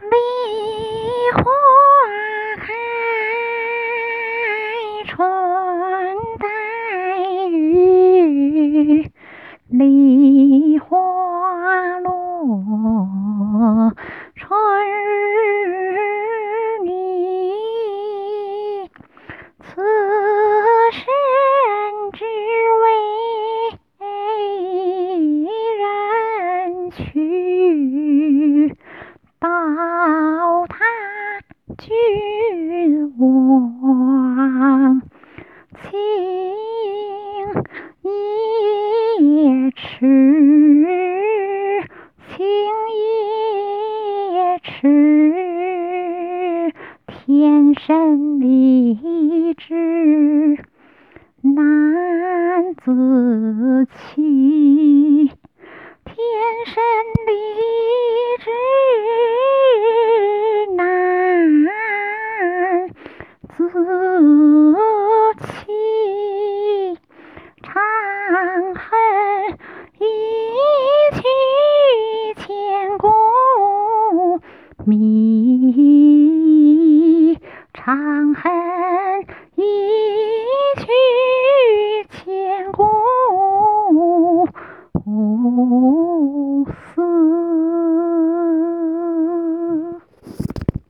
梨花开，春带雨，梨花落，春雨泥。此生只为人去，到他君王，情也迟，情也迟，天生丽质难自弃，天生丽质难自弃，长恨一去千古。